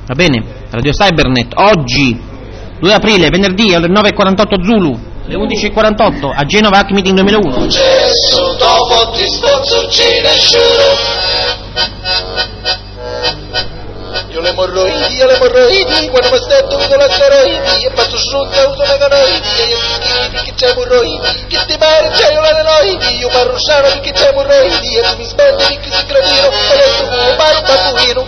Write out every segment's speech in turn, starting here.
Va bene, Radio Cybernet, oggi, 2 aprile, venerdì, alle 9.48 Zulu, alle 11.48, a Genova Hack Meeting 2001. Successo dopo ti sponsor ce ne Io le morroidi, quando mi stendo vedo la steroidi, e faccio sciutta, uso meganoidi, e io schifo perché c'è morroidi, che ti pare c'è io l'adenoidi, io parlo sciano perché c'è morroidi, e tu mi spendi perché si gradino, e le tu pare un babbuino.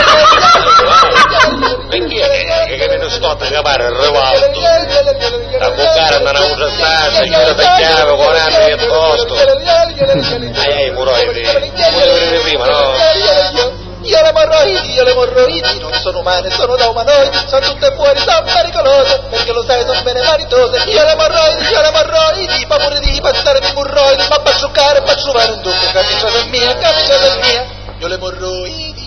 Perché che ne sto a chiamare il rivaldo? A bucare una usa stanza, chiuda da chiave, con anni e tosto. Morroidi, volevo venire prima, no? Io le morroidi non sono umane, sono da umanoidi, sono tutte fuori, sono pericolose, perché lo sai, sono bene maritose. Io le morroidi, paura di passare di burroidi, ma baciucare, baciuvare un duco, camicia del mia. Io le morroidi.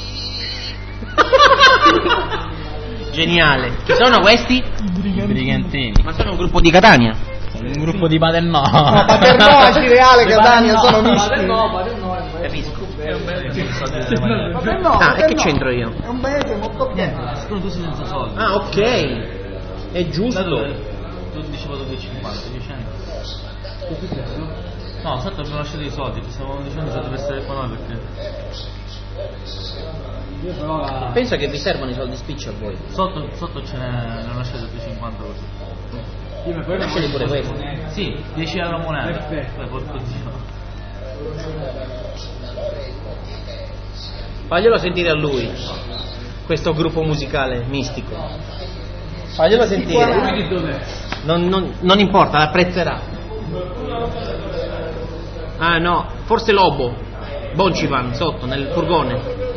Geniale. Chi sono questi? Brigantini. Ma sono un gruppo di Catania. Un gruppo di Paternò. No, Paternò, Cireale, Catania, sono misti. Capisco. Paternò, E che c'entro io? È un paese molto pieno. Sono tu senza soldi. Ah, ok. È giusto. Tu dicevo 2,50, 10 anni. No, sotto abbiamo lasciato i soldi, stavamo dicendo se dovesse telefonare perché. Penso che vi servono i soldi spicci a voi. Sotto ce ne ho lasciato 2,50 così. Lasciali pure questi. Sì, 10 euro moneta. Poi porco Dio. Faglielo sentire a lui, questo gruppo musicale mistico. Faglielo sentire. Non importa, l'apprezzerà. Ah no, forse Lobo. Boncivan, sotto, nel furgone.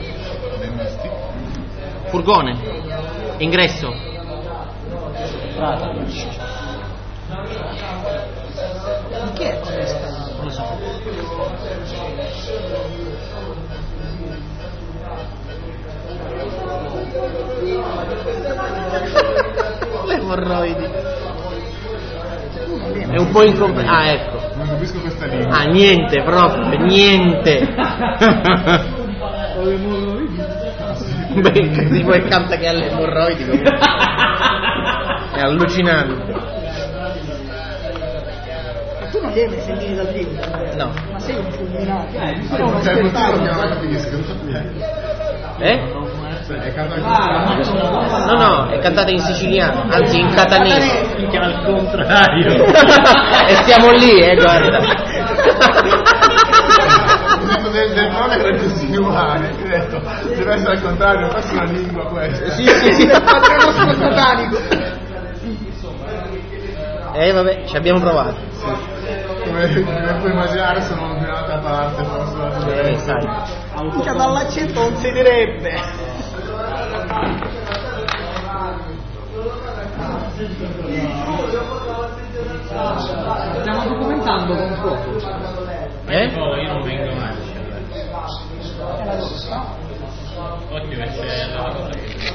Furgone. Ingresso. Chi è questa? Non lo so. Le emorroidi. È un po' incompleto. Ah, ecco. Non capisco questa lingua. Ah, niente, proprio, niente. Beh, tipo il canta che ha le emorroidi. È allucinante. Tu non li hai mai sentiti dal vivo? No. Ma sei un fulminato. Non c'è motivo che non capisco. È cantato No, è cantata in siciliano, anzi in catanese. Minchia al contrario. E siamo lì, guarda. del nome era così umane, ho detto, deve essere al contrario, forse una lingua questa. Sì. Il padre nostro satanico. Vabbè, ci abbiamo provato. Come puoi immaginare sono di un'altra parte, forse. Sai. Mica dall'accento non si direbbe. Stiamo documentando con fuoco. No, io non vengo mai. Occhio che c'è la cosa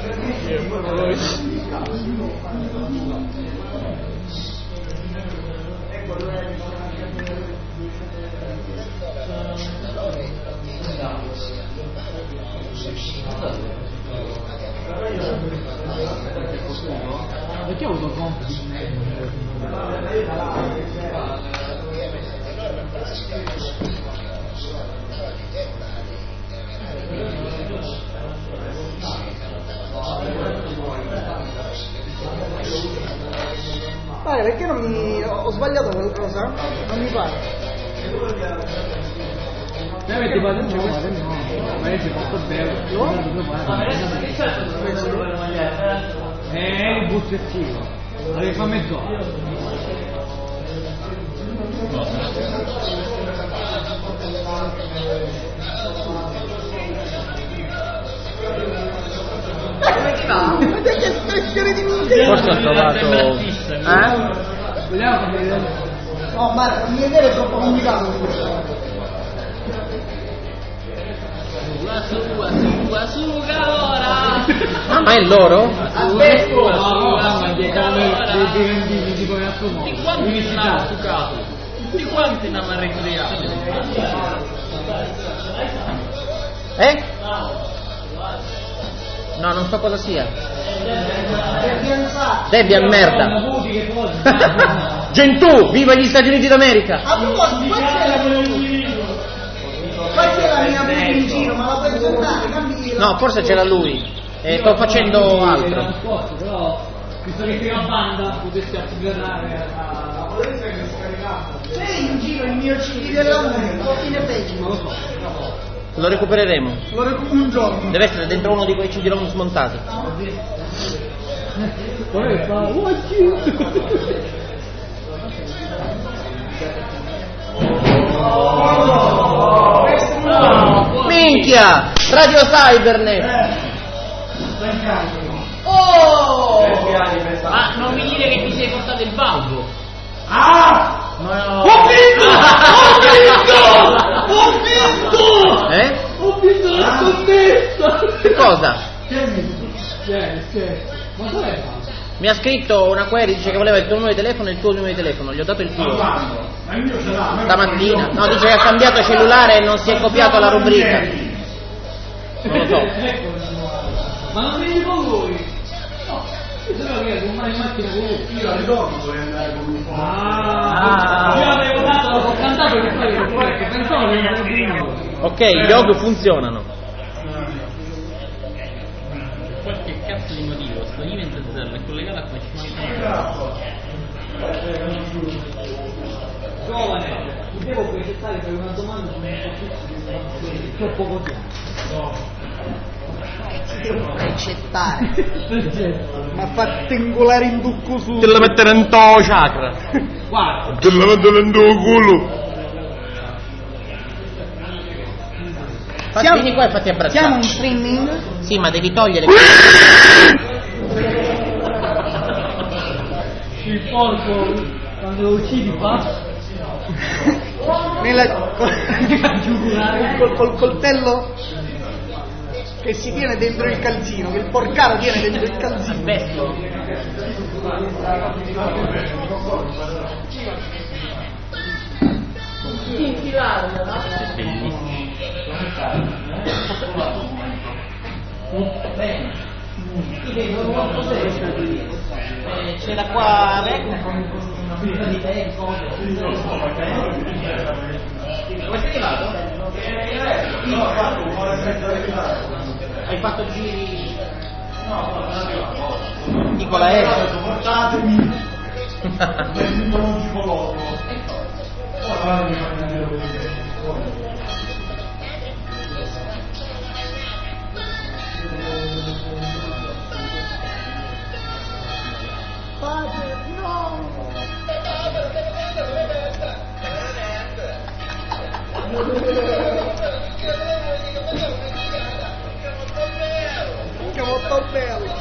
Perché ho avuto conto di Pare, perché non mi... ho sbagliato qualcosa? Non mi pare. Ti pare no, ma è fatto bene. Il bustettino. Devi fare mezz'ora. Come ti va? Guarda che espressione di minchia! Forse ho trovato. Vogliamo farmi vedere? No, ma non mi vedere è troppo complicato. Ma è loro? Aspetta! Ma di come assumo? Di quanti ne ha succato? Di quanti ne ha ricreato? No, non so cosa sia. Debian merda. Gentù, viva gli Stati Uniti d'America. A proposito, qua c'è la mia voce in giro, ma la puoi presentare, cambi. No, forse c'era lui. Sto facendo altro. Però, visto che sei una banda, potessi applicare a... C'è in giro il mio CD della musica, fine peggio. Lo recupereremo. Un giorno. Deve essere dentro uno di quei CD-ROM smontati. Minchia! Radio Cybernet! Oh! Ma non mi dire che ti sei portato il balbo! No. Ho vinto! Ho vinto la scommessa! Che cosa? Ma qual è? Mi ha scritto una query, dice che voleva il tuo numero di telefono e il tuo numero di telefono, gli ho dato il tuo. Stamattina. No, dice che ha cambiato cellulare e non si è copiato la rubrica. Non lo so. Ma non mi dico voi! No, io sapevo che non mai in macchina con lui. Io la ricordo dovevo andare con lui. Io avevo dato, ho cantato per fare perché pensavo che non ero. Ok, gli OG funzionano. Qualche cazzo di motivo, sto Event Zell è collegato a come ci Giovane, ti devo presentare per una domanda su poco tempo. Accettare. Ma fatti ingolare in ducco su. Te la mettere in to chakra. Guarda, Te la mettere in tuo culo. Vieni qua e fatti abbracciare. Siamo in streaming? Sì, ma devi togliere. il porco quando lo uccidi fa col coltello che si tiene dentro il calzino, che il porcaro tiene dentro il calzino. C'era qua hai fatto giri dico la E portatemi non ci colloco Padre, no! Che molto bello!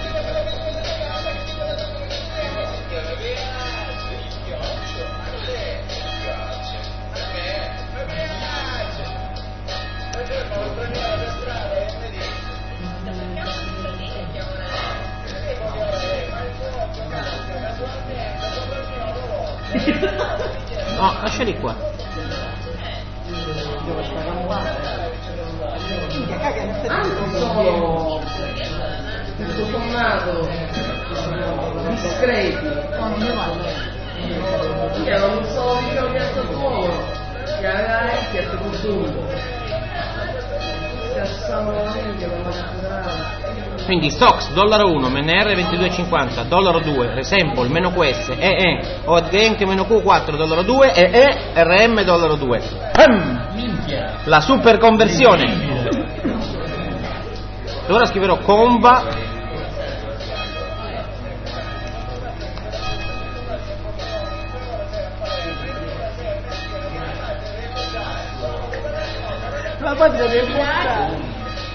No, lasciali qua. Tutto sommato discreti. Io non so di che ho chiesto fuoco, che aveva chiesto consumo. Si assama la meglio con la naturale. Quindi SOX $1, MNR 22,50, $2, Resample, meno QS, OAdGenk meno Q4, $2, RM $2. La super conversione. E ora scriverò Conva. La patria deve portare.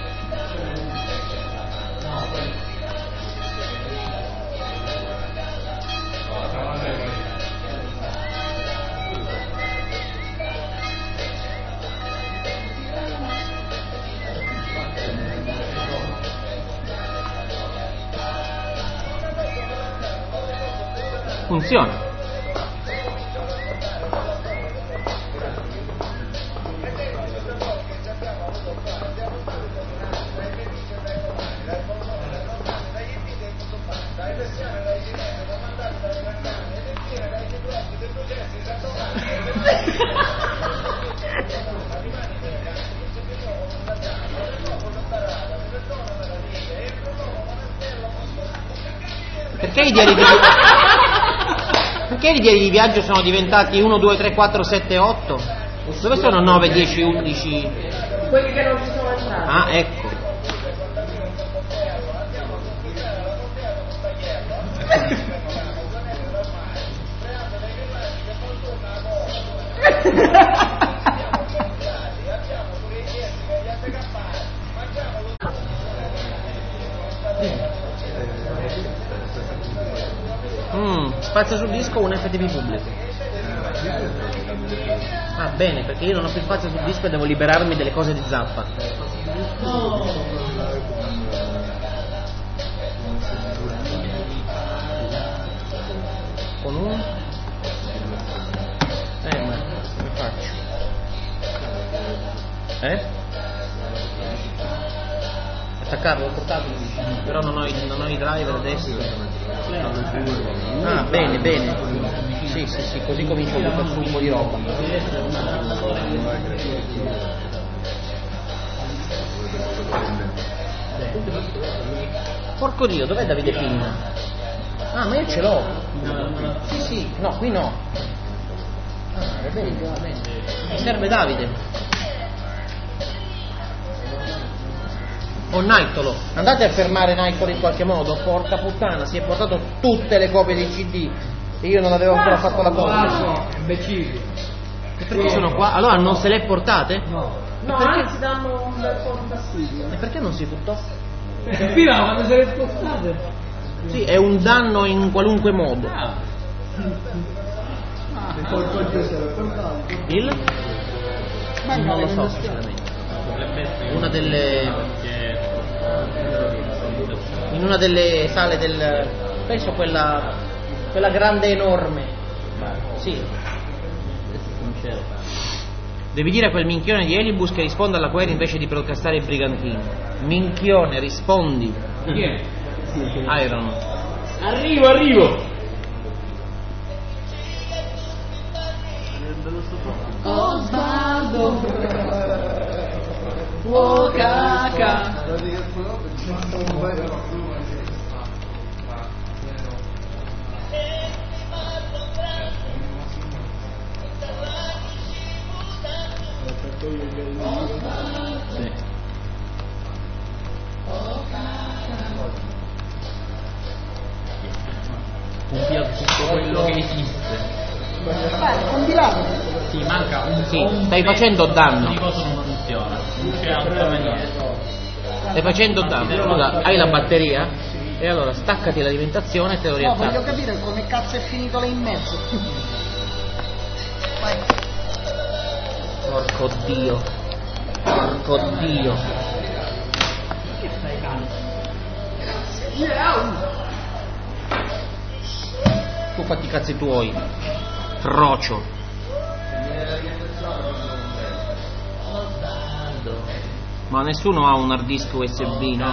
Funziona. Perché i diari di Perché i diari di viaggio sono diventati 1, 2, 3, 4, 7, 8? Dove sono 9, 10, 11? Quelli che non ci sono entrati. Ah, ecco. Spazio sul disco o un FTP pubblico? Ah, bene, perché io non ho più spazio sul disco e devo liberarmi delle cose di Zappa. Con uno? Ma come faccio? Attaccarlo al portatile? Però non ho i driver adesso. Ah, bene, bene. Sì, così comincio a buttare su un po' di roba. Porco Dio, dov'è Davide Pinna? Ah, ma io ce l'ho. Sì, no, qui no. Ah, va bene. Mi serve Davide. O Nightolo, andate a fermare Nightolo in qualche modo. Porca puttana, si è portato tutte le copie dei CD e io non avevo ancora fatto la copia. Imbecilli. E perché sono qua? Allora non se le portate? No, perché? anzi danno un bel po' di fastidio. E perché non si buttò? Fino a quando se le spostate. Sì, è un danno in qualunque modo. Il? Non lo so sinceramente. In una delle sale del, penso quella grande enorme. Sì. Devi dire a quel minchione di Elibus che risponda alla query invece di procrastare il brigantino. Minchione, rispondi. Chi è? Iron. Arrivo. Osvaldo. Oh caca. Compilato tutto quello che esiste. Compilato. Sì, manca un Sì, stai facendo danno. di cosa non funziona. Non c'è altra maniera. Stai facendo danno. Scusa, hai la batteria? E allora staccati l'alimentazione e te lo No, riattacchi. voglio capire come cazzo è finito là in mezzo. Vai. Porco Dio. Porco Dio. Tu fatti i cazzi tuoi. Frocio. Ma nessuno ha un hard disk USB, no?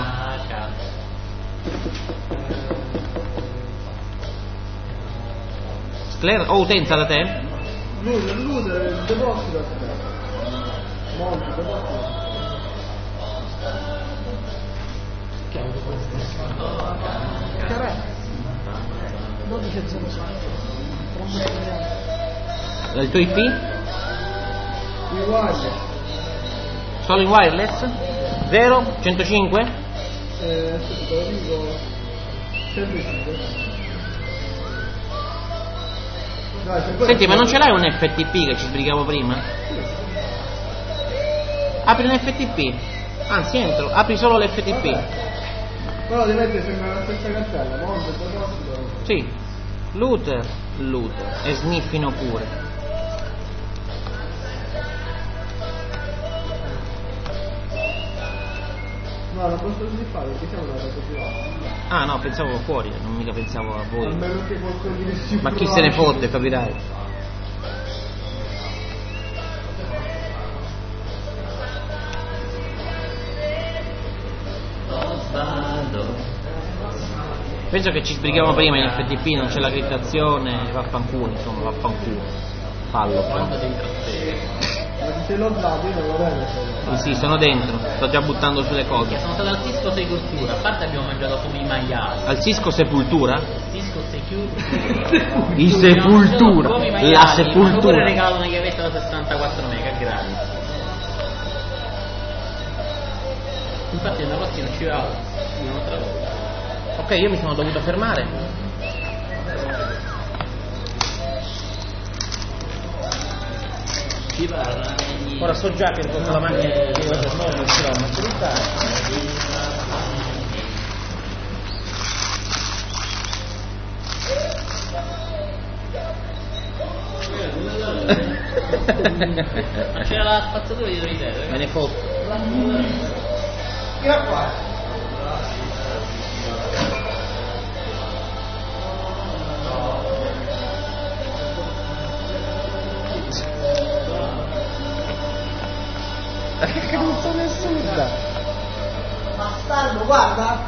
Scler o utenza da te? Lude, deposito. Monti, deposito. Carè. 12.06. Il tuo IP? Uguale. Solo in wireless? 0? 105? Aspetta, te lo dico. 105. Senti, ma non ce l'hai un FTP che ci sbrigavo prima? Apri un FTP. Anzi, entro, apri solo l'FTP. Però devi mettere sempre la stessa cartella, monte, deposito. Sì. Luther. E sniffino pure. No, non posso sniffare perché siamo una cosa privata. Ah no, pensavo fuori, non mica pensavo a voi. Almeno che qualcuno di nessuno. Ma chi se ne fotte, capirai? Penso che ci sbrighiamo prima in FTP, non c'è la criptazione, vaffanculo, insomma, vaffanculo. Fallo. Se lo sbagli non lo vedo. Sì, sono dentro, sto già buttando sulle cose. Sono stato al Cisco Sepultura, a parte abbiamo mangiato come i maiali. Al Cisco Sepultura? Cisco Security. Il Sepultura, Come i la maiali. Mi hanno pure Sepultura. regalato una chiavetta da 64 mega, gratis. Infatti nella prossima ci vado. Un'altra volta. Ok, io mi sono dovuto fermare. Ci parla. Ora so già che con la macchina di non riuscirò a maturità. Ma c'era la spazzatura dietro di te. Me ne fotto. Tira qua. Che canzone assurda! Bastardo, guarda!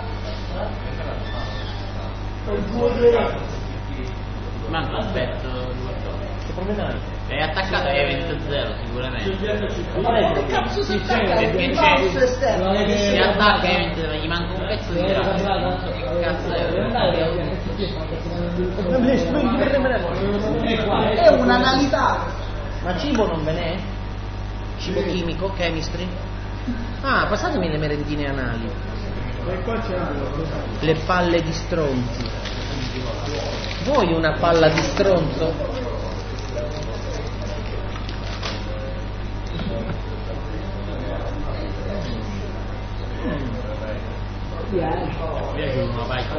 Manca un pezzo. Che problema hai? È attaccato a evento 0 sicuramente. Che cazzo si attacca? Perché Il c'è- mouse esterno. Si attacca a evento 0, gli manca un pezzo di grafica. Non so che cazzo è. È un'analità. Ma cibo non ve n'è? Cibo chimico, chemistry? Ah, passatemi le merendine anali. Le palle di stronzi. Vuoi una palla di stronzo? Piace uno, vai.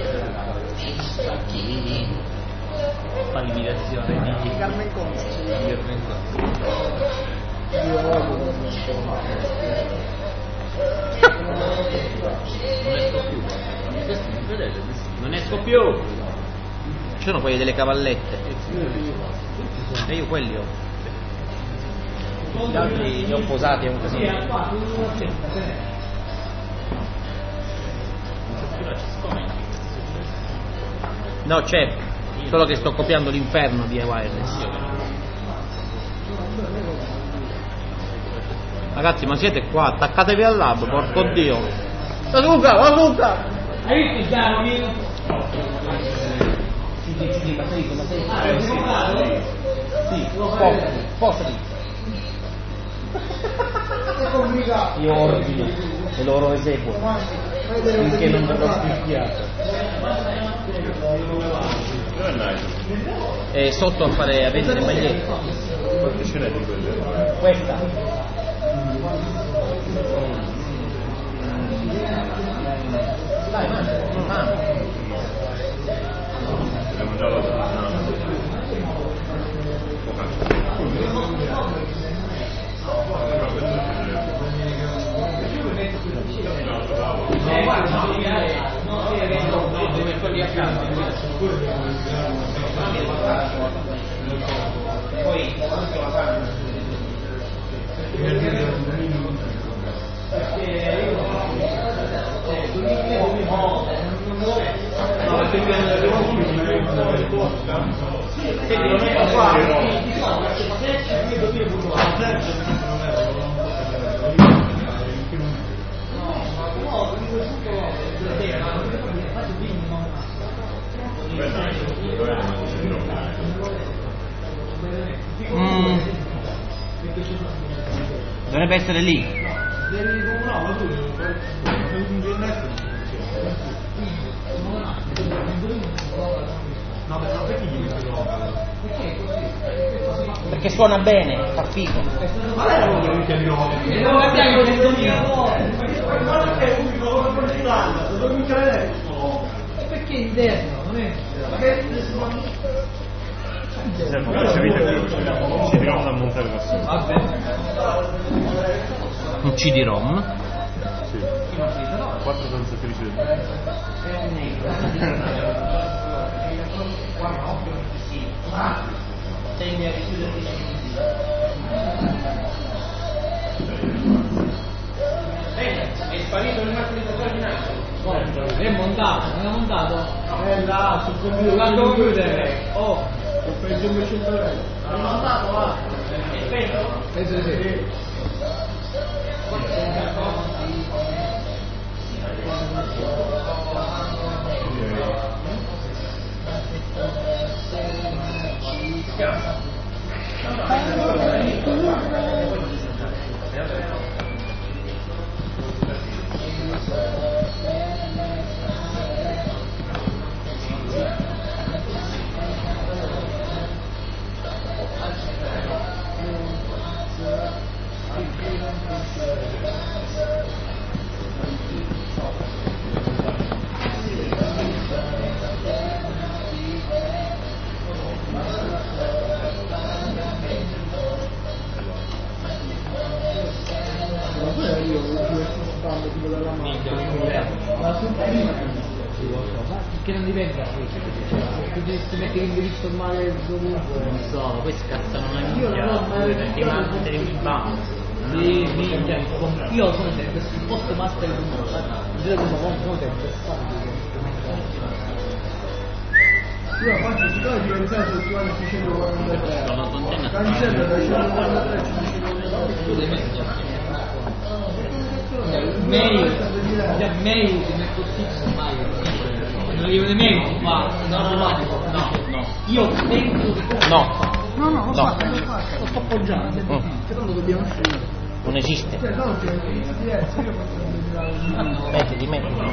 Fa l'imitazione di Carmen Conte. Non esco più. Ci sono quelli delle cavallette. E io quelli ho. Gli altri li ho posati, è un casino. No, c'è. Solo che sto copiando l'inferno di wireless. Ragazzi, ma siete qua, attaccatevi al lab, porco dio. La Luca! Hai visto già io? Spostati. È complicato. Io ordino e loro eseguono. Finché non verrò spicchiato. E sotto a vendere magliette. Quante ce n'è di quelle? Questa. Dai, mangia. Abbiamo già Dovrebbe essere lì. Perché suona bene, fa figo. E non abbiamo detto perché interno, non è? ci dirò a montare la sera. Un CD-ROM. Sì. 4 danzatrici del È sparito il massimo di naso. È montato, non è montato? Là, sul computer. Sul computer. Oh, ho preso 200 euro. L'ho mandato, va. Penso di sì. Che non diventa ti metti l'indirizzo male dovunque. Non so, poi scattano una minchia, ti mandano un bam. Io sono sempre sul post master del mondo, sono sempre io faccio il codice di diventato il 643 cancello da 143 mail ti metto fisso mai non gli viene mail ma no io penso di No, lo sto appoggiando. Secondo dobbiamo uscire. Non esiste. Mettiti.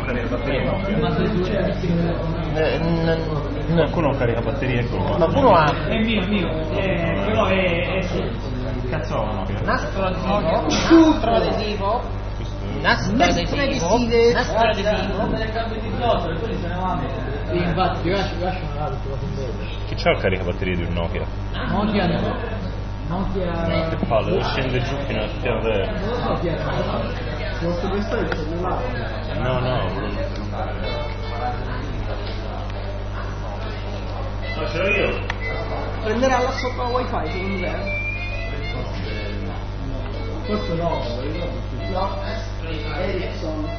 Qualcuno carica batterie e qualcuno ha. È mio, però è Cazzo no? Nastro adesivo. Nastro adesivo. delle gambe di chiostro e quelli se ne vanno. Sì, infatti, lascio un altro. Chi c'ha il caricabatterie di un Nokia? Nokia. No, che palle, scende giù fino al piano terra. Non lo so chi è. Posso prestare il cellulare? No. No, ce l'ho io. Prenderà là sopra wifi secondo te? Forse no, No, Ericsson.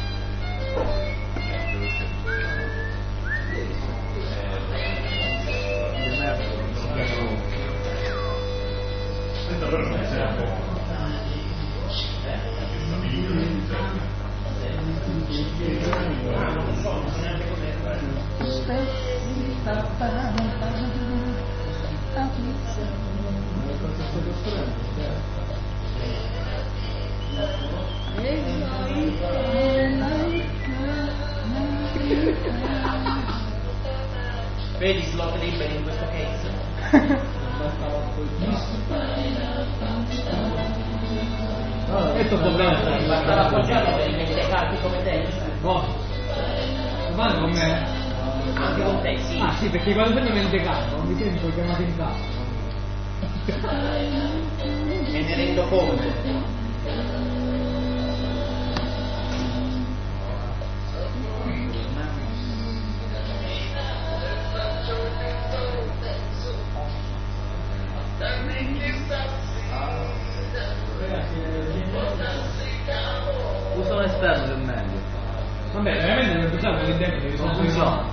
Vedi slot liberi in questo case? Questo può bene. Bastava appoggiarlo per i mentecati come te. Buono. Vale con me? Anche con te, sì. Ah sì, perché quando prendi mentecato non mi sento chiamato in casa. Me ne rendo conto. Usa un esterno del meglio. Vabbè, veramente non pensavo che dentro non funziona.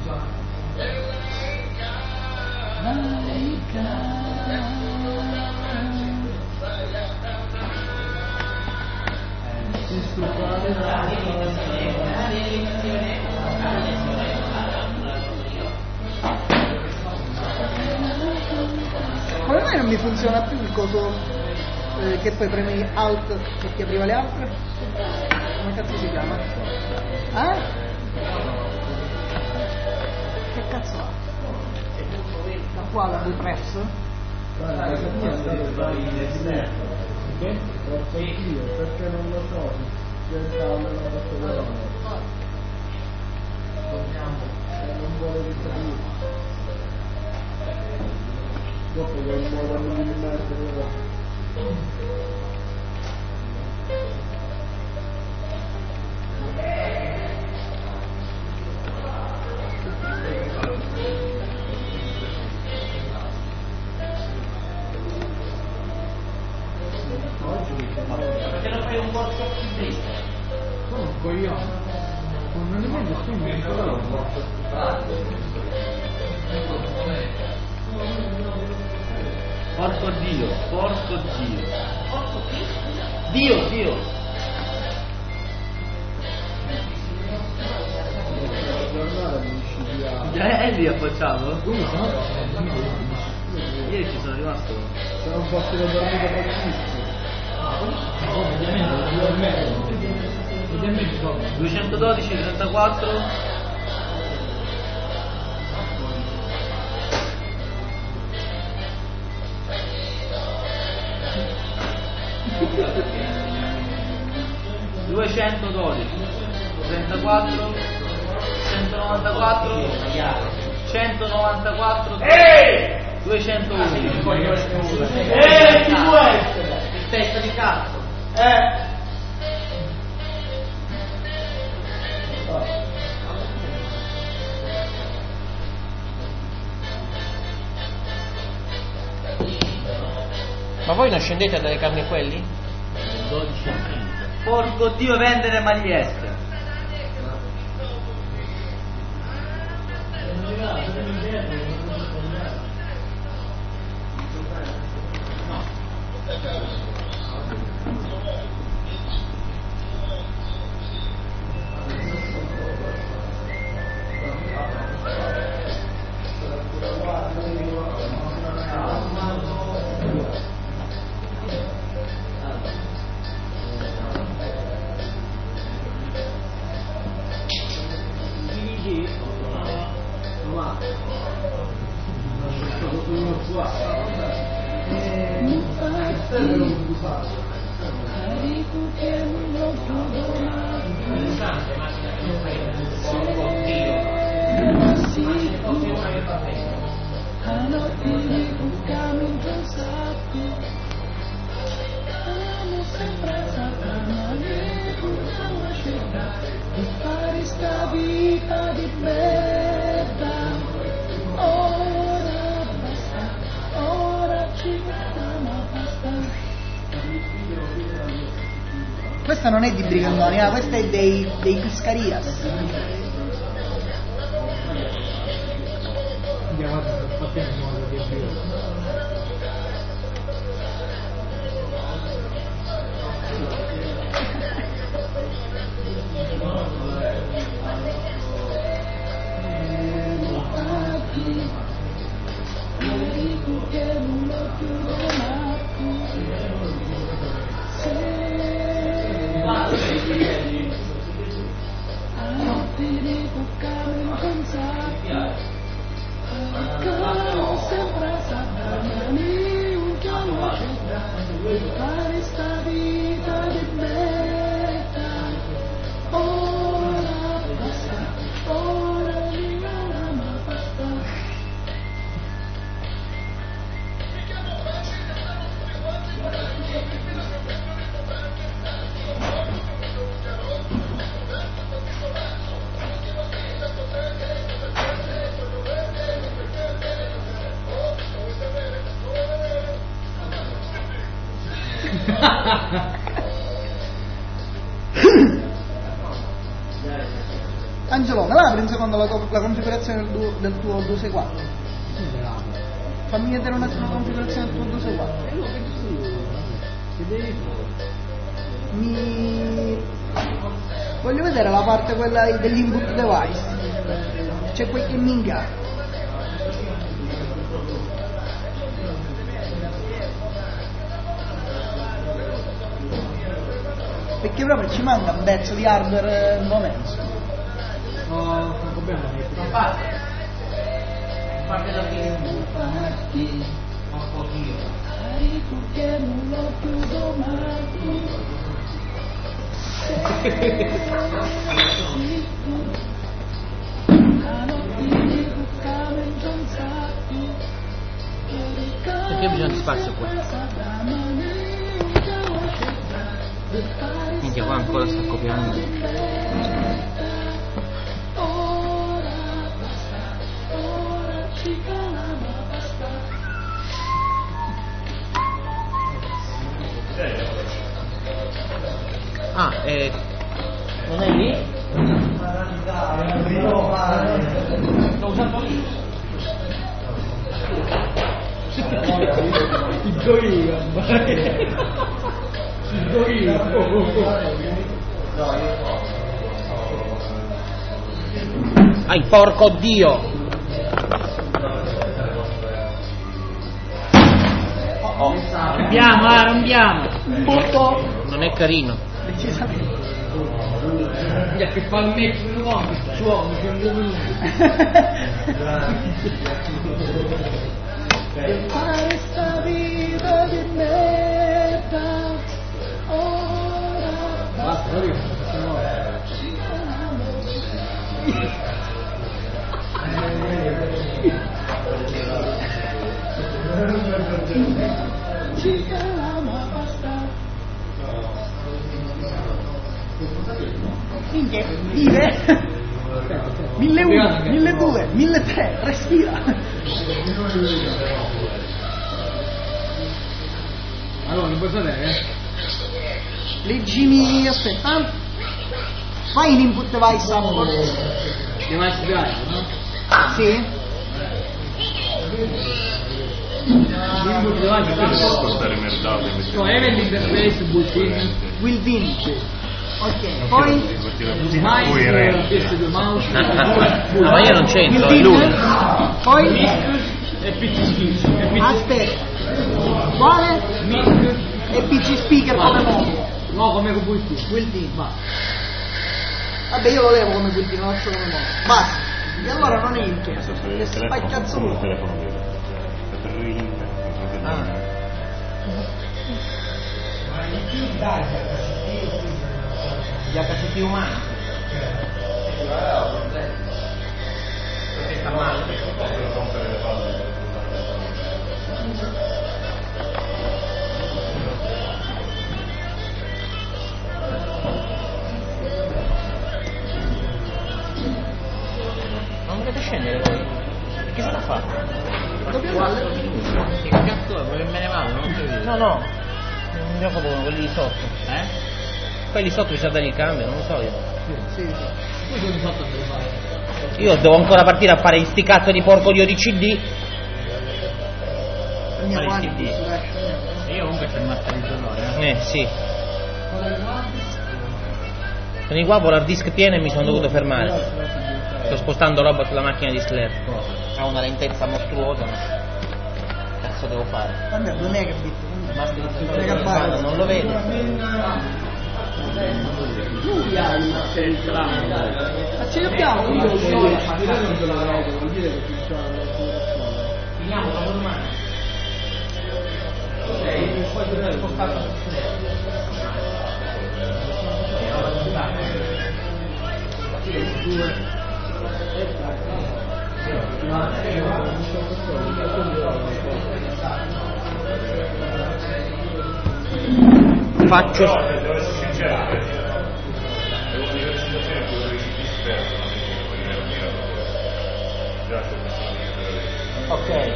Come mai non mi funziona più il coso che poi premi Alt e ti apriva le altre? Come cazzo si chiama? Che cazzo ha? Da qua la vuoi press? Perché non lo so, non vuole risalire. Dopo che non vuole rimettere. Perché non fai un corso più triste? Sono un coglione. Non nemmeno strumento però un po'. Porco Dio, porco Dio. Dio. Lì affacciato? Ieri ci sono rimasto. Sono un po' solo dormito pochissimo. 212, 34. $212, 34, 194, 194, 211. Chi può essere? Testa di cazzo. Ma voi non scendete a dare carne a quelli? 12. Porco Dio, vendere magliette. Questa non è di Brigandoni, questa è dei Piscarias. Angelo, me la apri un secondo la configurazione del tuo 264? Fammi vedere un attimo la configurazione del tuo 264. Voglio vedere la parte quella dell'input device. C'è qualche minchia. Perché proprio ci manca un pezzo di hardware un momento. Non parte da qui. Perché bisogna di spazio qua? Minchia, qua ancora sta copiando. Ah, non è lì? L'ho usato lì. Il gorilla. Il gorilla. Ai, porco Dio! Rompiamo, rompiamo. Un botto. Non è carino. Decisamente. Che fa il mezzo di uomo, c'è un 2 minuti. Per fare sta vita di merda. Ora. Basta, lo dico. Ci calama basta. Minchia, vive. 1001, 1200, 1300, respira. Allora, non puoi sapere, Leggimi, aspetta. Fai in input device support. Device drive, no? Sì. L'input device Può stare merdato invece. no, event interface built-in. Will win. Ok, poi Mouse, PS2 mouse, No, ma io non c'entro, è will lui. win. Poi e PC skills. aspetta. Quale? Mic, E PC speaker come modo. no, come con built-in. Will win, va. Vabbè, io lo levo come will win, non lo faccio come modo. Basta. E allora non è il che. Che spai cazzo il vuoi. telefono vero. È per internet. Gli HCT umani. Perché sta male. Non volete scendere voi? Che sta a fare? Dobbiamo andare. Che cazzo è? Vuoi che me ne vado? Non ho capito. No, no. Non mi occupo quelli di sotto. Quelli sotto bisogna dare il cambio, non lo so io. Sì. Poi sono fatto per fare. Io devo ancora partire a fare sti cazzo di porco dio di CD. Andiamo Quali avanti. CD? E io comunque c'è il masterizzatore, Sì. Con i qua l'hard disk pieno e mi sono dovuto fermare. Sto spostando roba sulla macchina di Slayer. Ha una lentezza mostruosa, ma cazzo devo fare? Vabbè, 2 megabit. Guarda, non lo vedo. Lui ha il masterizzatore. Ma ce l'abbiamo qui con Finiamo dopo domani. Faccio ok.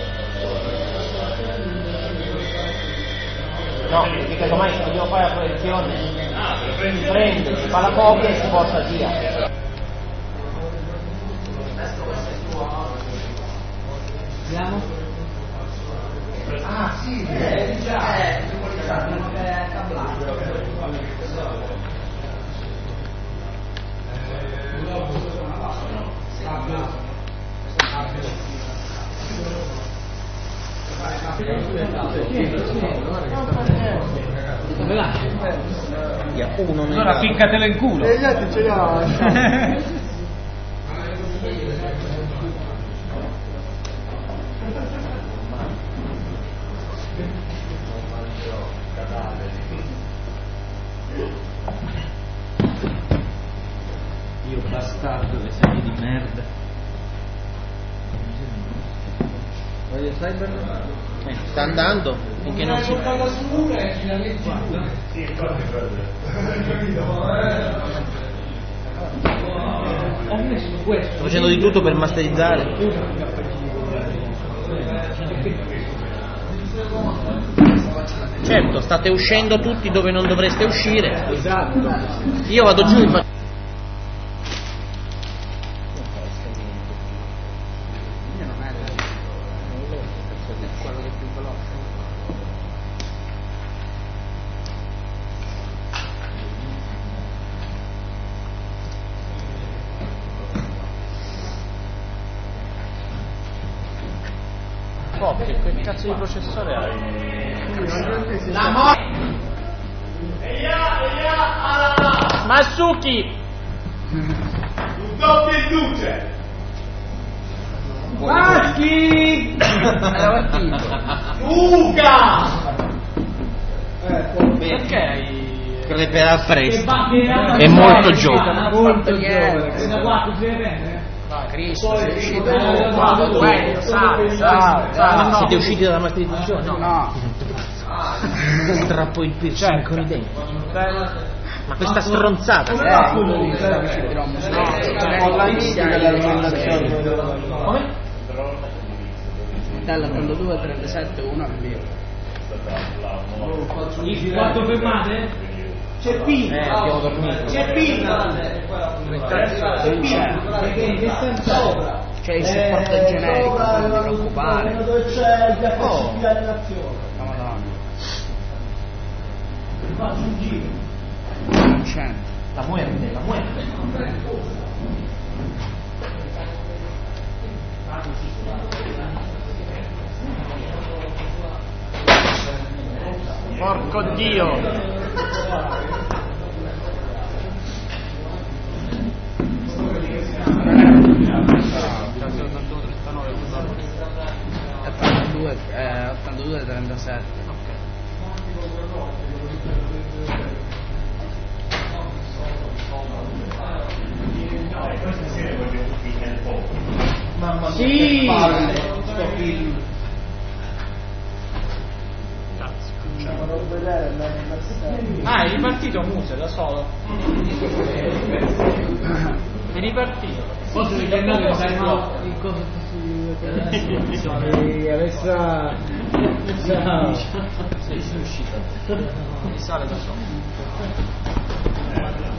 No, perché casomai se dobbiamo fare la proiezione si prende, si fa la copia e si porta via. Vediamo. Ah, sì, Dove va? Uno nel Allora ficcatelo in culo. E gli altri ce li ho. Io bastardo, le serie di merda. Voglio cyber? sta andando finché non si sto facendo di tutto per masterizzare. Certo, state uscendo tutti dove non dovreste uscire. Esatto. Io vado giù e Fox, che cazzo di processore hai? Masuki! Doppio e luce! Maschi! Uga! Perché hai... Creperà presto. È È molto giovane. Molto giovane. Da 4 si deve Cristo, sei uscito Siete usciti dalla matrimonio? No. Strappo il piercing con i denti. Ma questa stronzata. Con la mistica dell'alimentazione. Come? Dall'82 al 37 uno al via. 4 fermate? C'è Pina! Abbiamo dormito. C'è Pina! C'è il supporto generico, non ti preoccupare. Dove c'è il PHCP di alienazione. La Madonna. Faccio un giro. Non c'è. La muerte, la muerte. Porco Dio! È 82 37. Mamma mia, Sì! che palle, sto film. Non vedere Ah, è ripartito Muse da solo. È ripartito. Forse perché è andato in time out in cosa Alessa. Ciao. Sei uscito. Risale da solo.